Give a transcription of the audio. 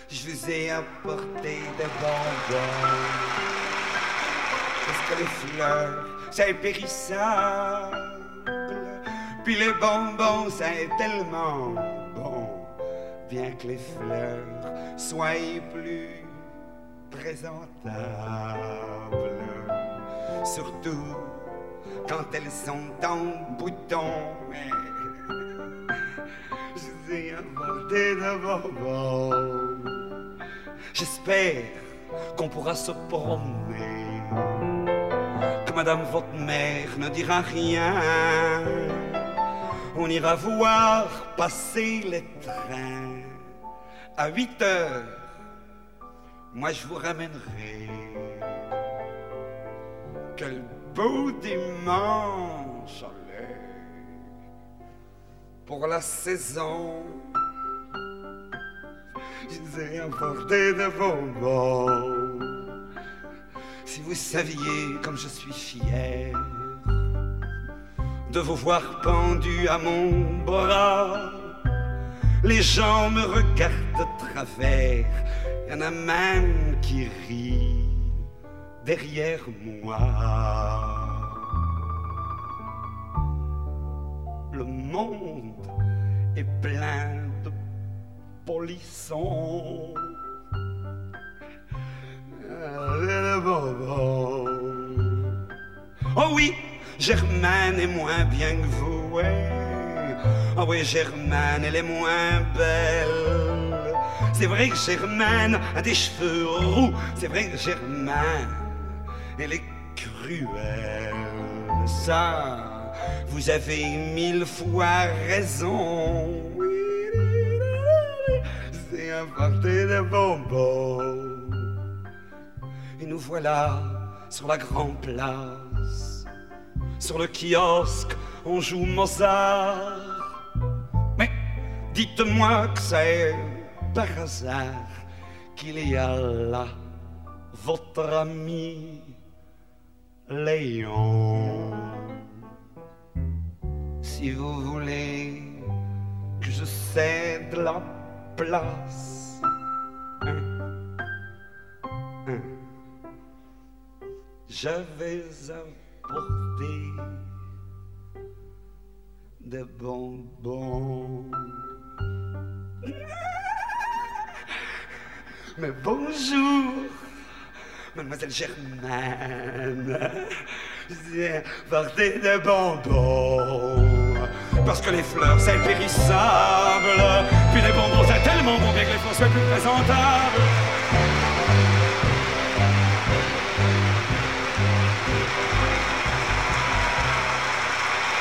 Je vous ai apporté des bonbons. Parce que les fleurs, c'est périssable. Puis les bonbons, c'est tellement bon. Bien que les fleurs soient plus présentables. Surtout quand elles sont en bouton. Je vous ai apporté des bonbons. J'espère qu'on pourra se promener, que madame votre mère ne dira rien. On ira voir passer les trains à 8 heures. Moi je vous ramènerai. Quel beau dimanche pour la saison. Je vous ai apporté des bonbons. Si vous saviez comme je suis fier de vous voir pendu à mon bras. Les gens me regardent de travers. Il y en a même qui rient derrière moi. Le monde est plein de polissons. Oh oui, Germaine est moins bien que vous, ouais. Oh oui, Germaine, elle est moins belle. C'est vrai que Germaine a des cheveux roux. C'est vrai que Germaine, elle est cruelle. Ça, vous avez 1000 fois raison. C'est apporté des bonbons. Et nous voilà sur la grande place. Sur le kiosque, on joue Mozart. Mais dites-moi que c'est par hasard qu'il y a là votre ami Léon. Si vous voulez que je cède la place, je vais apporter des bonbons. Mais bonjour, mademoiselle Germaine. J'ai apporté des bonbons. Parce que les fleurs, c'est périssable. Puis les bonbons, c'est tellement bon bien que les fleurs soient plus présentables.